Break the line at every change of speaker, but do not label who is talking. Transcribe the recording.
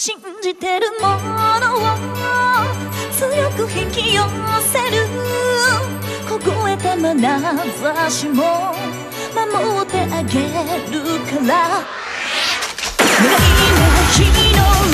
信じてるものを強く引き寄せる。凍えた眼差しも守ってあげるから。願いの日の